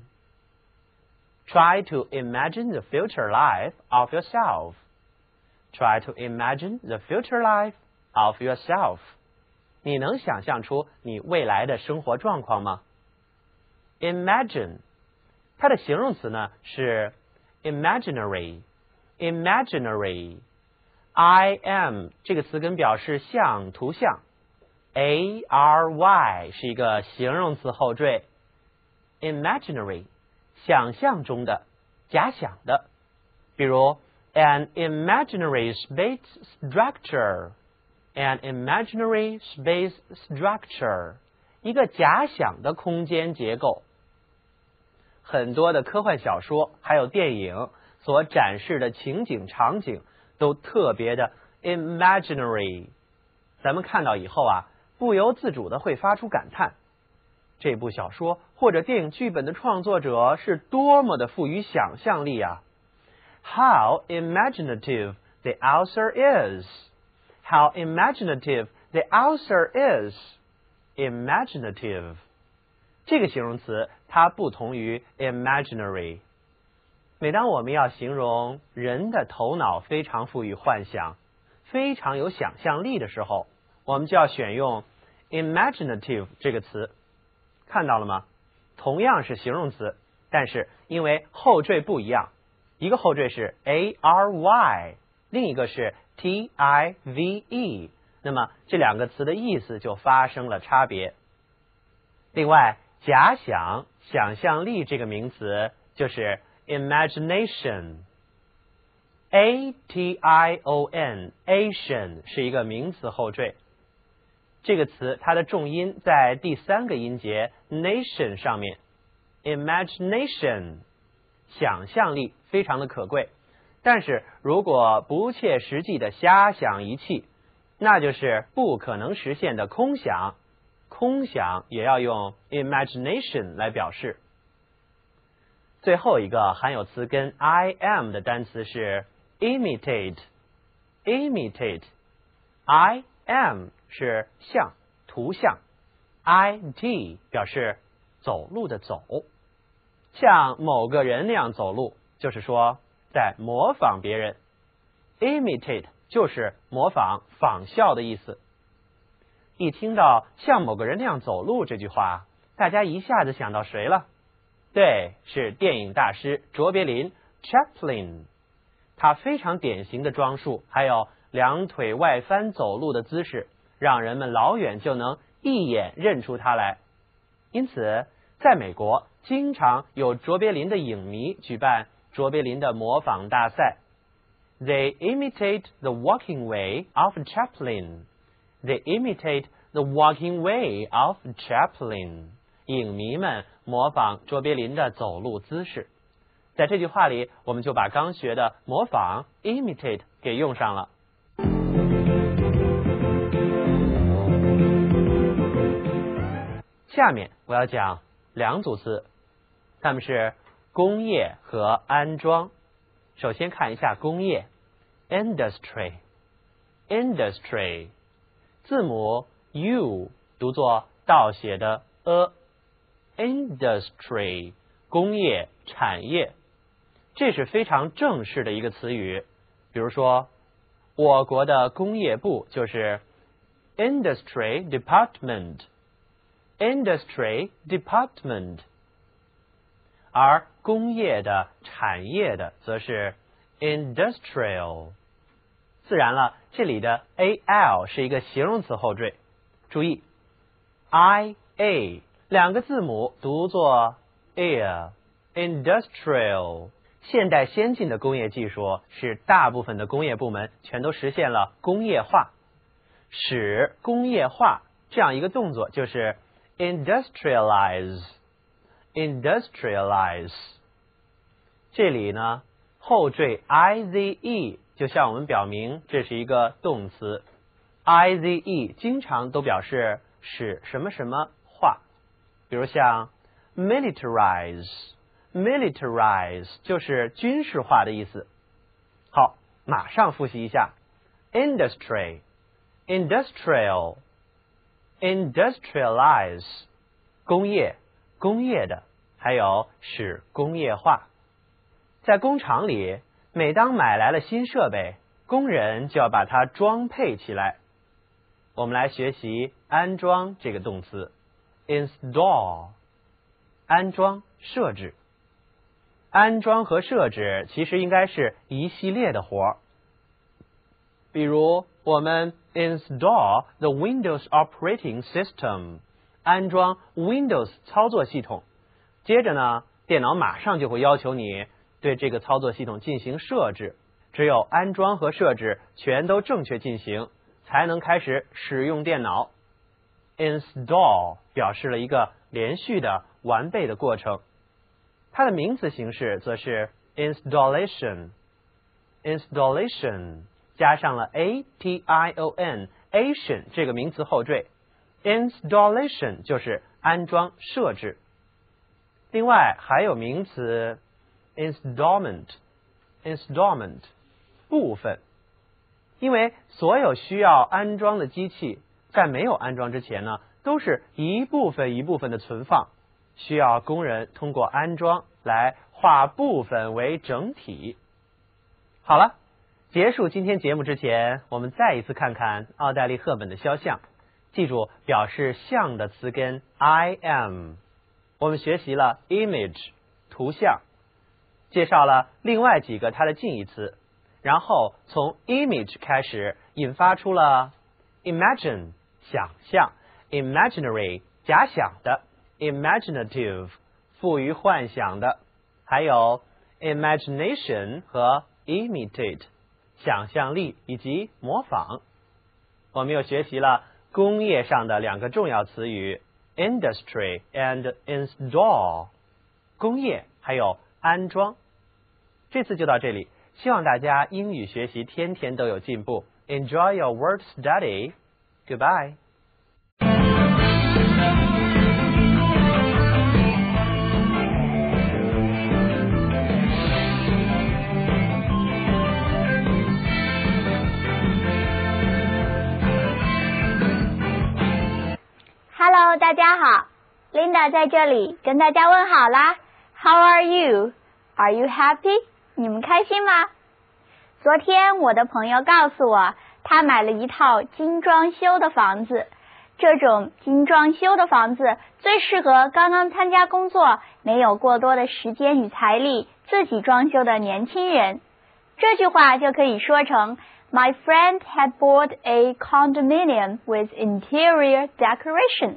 Try to imagine the future life of yourself. Try to imagine the future life of yourself. 你能想象出你未来的生活状况吗？ Imagine， 它的形容词呢是 imaginary， imaginary。I am 这个词根表示像、图像。A R Y 是一个形容词后缀 ，imaginary 想象中的、假想的。比如 an imaginary space structure，an imaginary space structure 一个假想的空间结构。很多的科幻小说还有电影所展示的情景场景都特别的 imaginary， 咱们看到以后啊，不由自主的会发出感叹，这部小说或者电影剧本的创作者是多么的富于想象力啊！ How imaginative the author is! How imaginative the author is! Imaginative 这个形容词它不同于 imaginary。每当我们要形容人的头脑非常富于幻想，非常有想象力的时候，我们就要选用 imaginative 这个词。看到了吗？同样是形容词，但是因为后缀不一样，一个后缀是 A R Y， 另一个是 T I V E， 那么这两个词的意思就发生了差别。另外，假想、想象力这个名词就是 imagination， A T I O N Ation 是一个名词后缀。这个词它的重音在第三个音节 nation 上面 imagination 想象力非常的可贵，但是如果不切实际的瞎想一气，那就是不可能实现的空想，空想也要用 imagination 来表示。最后一个含有词根 I am 的单词是 imitate， imitate I am 是像、图像 I T 表示走路的走，像某个人那样走路，就是说在模仿别人。 imitate 就是模仿、仿效的意思。一听到像某个人那样走路这句话，大家一下子想到谁了？对，是电影大师卓别林 Chaplin。 他非常典型的装束还有两腿外翻走路的姿势，让人们老远就能一眼认出他来。因此在美国经常有卓别林的影迷举办卓别林的模仿大赛。 They imitate the walking way of Chaplin. They imitate the walking way of Chaplin. 影迷们模仿卓别林的走路姿势。在这句话里，我们就把刚学的模仿 imitate 给用上了。下面我要讲两组词，它们是工业和安装。首先看一下工业 industry industry 字母 U 读作倒写的 a industry 工业产业，这是非常正式的一个词语。比如说我国的工业部就是 industry department industry department， 而工业的、产业的则是 industrial。 自然了，这里的 A L 是一个形容词后缀。注意 I A 两个字母读作 air industrial。 现代先进的工业技术使大部分的工业部门全都实现了工业化，使工业化这样一个动作就是 industrialize industrialize。 这里呢后缀 ize 就向我们表明这是一个动词。 ize 经常都表示使什么什么化，比如像 militarize militarize 就是军事化的意思。好，马上复习一下 industry industrial industrialize 工业、工业的，还有使工业化。在工厂里，每当买来了新设备，工人就要把它装配起来。 我们来学习安装这个动词 install， 安装设置。安装和设置其实应该是一系列的活儿。比如我们 install the Windows operating system， 安装 Windows 操作系统。接着呢，电脑马上就会要求你对这个操作系统进行设置，只有安装和设置全都正确进行，才能开始使用电脑。install 表示了一个连续的完备的过程，它的名词形式则是 installation。 installation 加上了 a t i o n ation 这个名词后缀， installation 就是安装设置。另外还有名词 installment installment 部分，因为所有需要安装的机器在没有安装之前呢，都是一部分一部分的存放，需要工人通过安装来化部分为整体。好了，结束今天节目之前，我们再一次看看奥黛丽·赫本的肖像，记住表示像的词根 I am。 我们学习了 image 图像，介绍了另外几个它的近义词，然后从 image 开始引发出了 imagine 想象， imaginary 假想的， imaginative 富于幻想的，还有 imagination 和 imitate 想象力以及模仿。我们又学习了工业上的两个重要词语 industry and install， 工业还有安装。这次就到这里，希望大家英语学习天天都有进步。 Enjoy your word study. Goodbye. Hello， 大家好 ，Linda 在这里跟大家问好啦。How are you? Are you happy? 你们开心吗？昨天我的朋友告诉我，他买了一套精装修的房子。这种精装修的房子最适合刚刚参加工作、没有过多的时间与财力自己装修的年轻人。这句话就可以说成My friend had bought a condominium with interior decoration.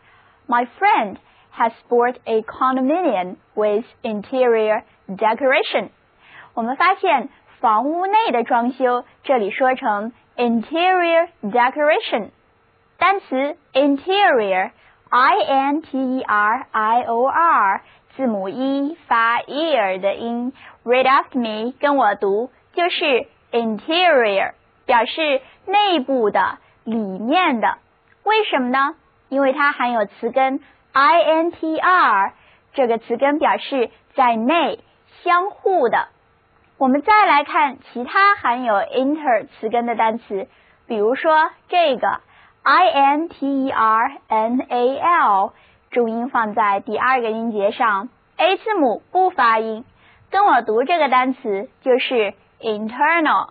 My friend has bought a condominium with interior decoration. 我们发现房屋内的装修这里说成 interior decoration。单词 interior I N T E R I O R 字母 E 发 ear 的音 Read after me 跟我读就是Interior 表示内部的、里面的。为什么呢？因为它含有词根 I N T R， 这个词根表示在内、相互的。我们再来看其他含有 inter 词根的单词，比如说这个 I N T E R N A L， 重音放在第二个音节上 ，A 字母不发音。跟我读这个单词就是 internal。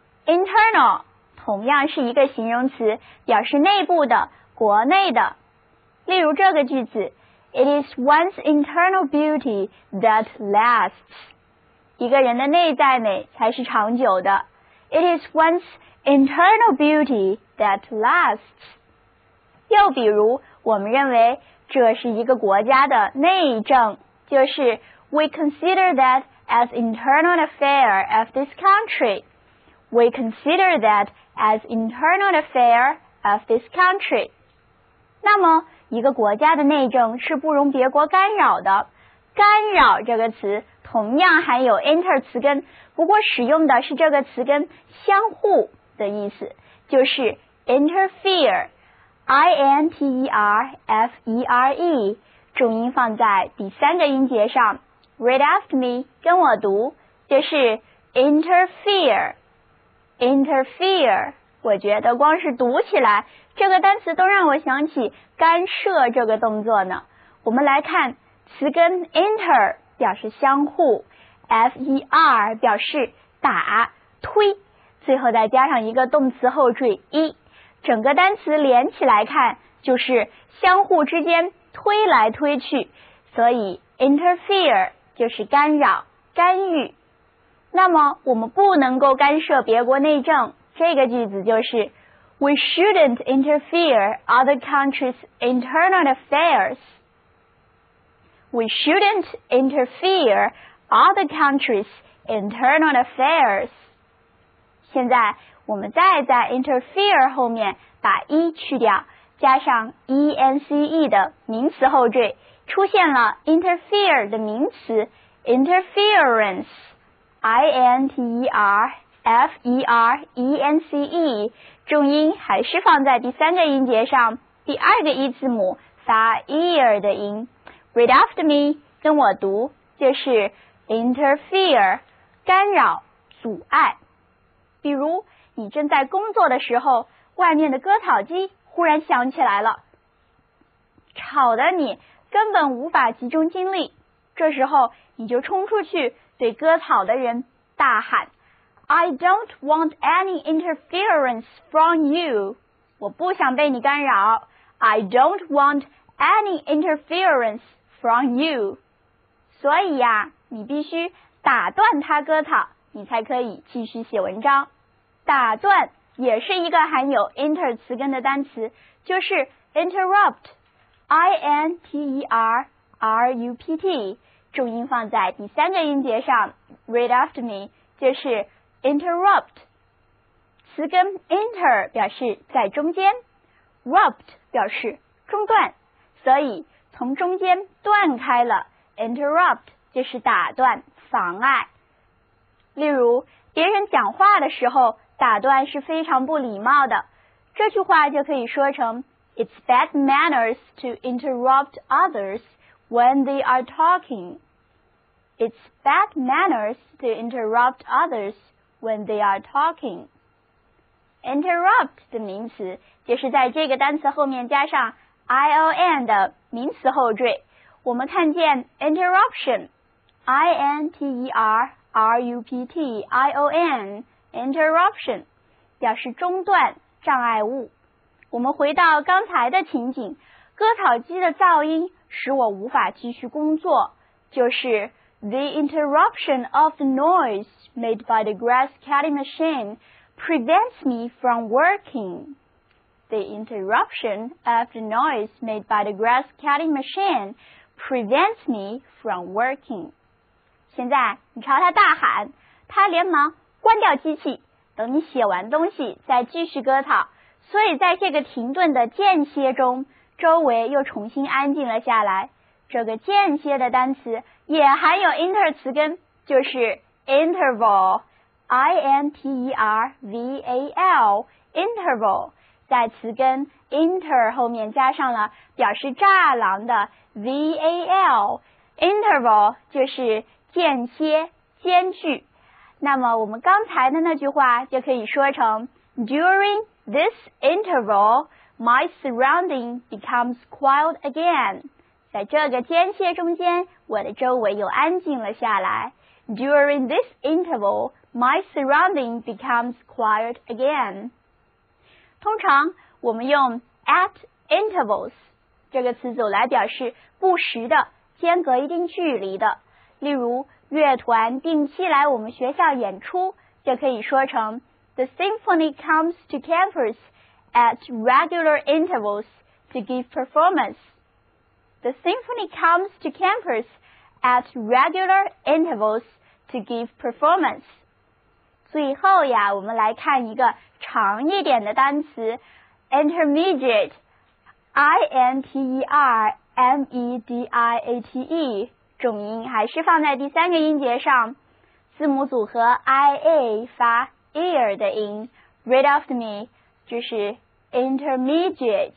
internal 同样是一个形容词，表示内部的、国内的。例如这个句子 It is one's internal beauty that lasts。 一个人的内在美才是长久的。 It is one's internal beauty that lasts。 又比如我们认为这是一个国家的内政，就是 We consider that as internal affair of this country. We consider that as internal affair of this country. 那么一个国家的内政是不容别国干扰的。干扰这个词同样含有 inter 词根，不过使用的是这个词根相互的意思，就是 interfere I N T E R F E R E 重音放在第三个音节上 Read after me 跟我读就是 interfere interfere 我觉得光是读起来这个单词都让我想起干涉这个动作呢。我们来看词根 inter 表示相互， F E R 表示打推，最后再加上一个动词后缀一， 整个单词连起来看就是相互之间推来推去，所以 interfere 就是干扰、干预。那么我们不能够干涉别国内政，这个句子就是 We shouldn't interfere other countries' internal affairs. We shouldn't interfere other countries' internal affairs. 现在我们再在 interfere 后面把 e 去掉，加上 ence 的名词后缀，出现了 interfere 的名词 interference, I-N-T-E-R-F-E-R-E-N-C-E， 重音还是放在第三个音节上，第二个 e 字母发 ear 的音。Read after me， 跟我读，就是 interfere， 干扰、阻碍。比如你正在工作的时候，外面的割草机忽然响起来了，吵得你根本无法集中精力。这时候你就冲出去对割草的人大喊 I don't want any interference from you. 我不想被你干扰。I don't want any interference from you. 所以呀，你必须打断他割草，你才可以继续写文章。打断也是一个含有 inter 词根的单词，就是 interrupt, I N T E R R U P T， 重音放在第三个音节上。Read after me， 就是 interrupt。词根 inter 表示在中间， rupt 表示中断，所以从中间断开了 interrupt 就是打断、妨碍。例如别人讲话的时候打断是非常不礼貌的，这句话就可以说成 It's bad manners to interrupt others when they are talking. It's bad manners to interrupt others when they are talking. Interrupt 的名词就是在这个单词后面加上 ion 的名词后缀。我们看见 interruption, I N T E R R U P T I O N interruption 表示中断、障碍物。我们回到刚才的情景，割草机的噪音使我无法继续工作，就是 The interruption of the noise made by the grass cutting machine prevents me from working. The interruption of the noise made by the grass cutting machine prevents me from working. 现在你朝他大喊，他连忙关掉机器，等你写完东西再继续割草。所以在这个停顿的间歇中，周围又重新安静了下来。这个间歇的单词也含有 inter 词根，就是 interval, I N T E R V A L, interval， 在词根 inter 后面加上了表示栅栏的 V A L， interval 就是间歇、间距。那么我们刚才的那句话就可以说成 During this interval, my surrounding becomes quiet again. 在这个间歇中间，我的周围又安静了下来。During this interval, my surrounding becomes quiet again. 通常我们用 at intervals 这个词组来表示不时的、间隔一定距离的。例如乐团定期来我们学校演出，就可以说成 The symphony comes to campus at regular intervals to give performance. The symphony comes to campus at regular intervals to give performance. 最后呀，我们来看一个长一点的单词 intermediate, I N T E R M E D I A T E， 重音还是放在第三个音节上，字母组合 I A 发 ear 的音。Read after me， 就是 intermediate,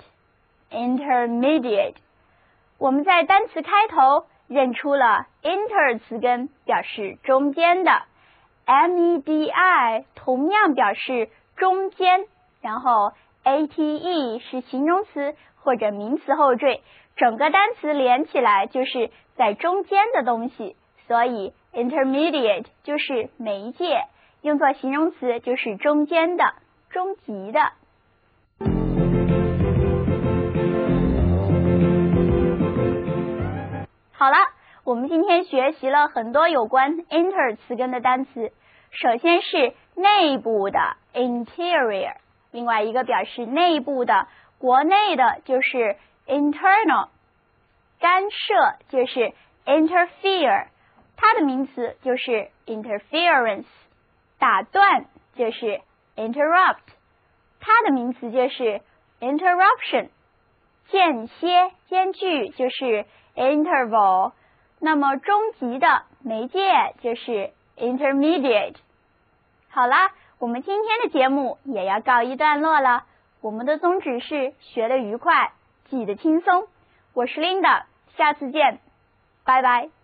intermediate。 我们在单词开头认出了 inter 词根，表示中间的， M E D I 同样表示中间，然后 A T E 是形容词或者名词后缀，整个单词连起来就是在中间的东西，所以 intermediate 就是媒介，用作形容词就是中间的、中级的。 好了，我们今天学习了很多有关 inter 词根的单词。首先是内部的 interior， 另外一个表示内部的国内的就是 internal， 干涉就是 interfere， 它的名词就是 interference， 打断就是 interrupt， 它的名词就是 interruption， 间歇间距就是 interval， 那么中级的媒介就是 intermediate。 好啦，我们今天的节目也要告一段落了。我们的宗旨是学得愉快，记得轻松。我是 Linda， 下次见，拜拜。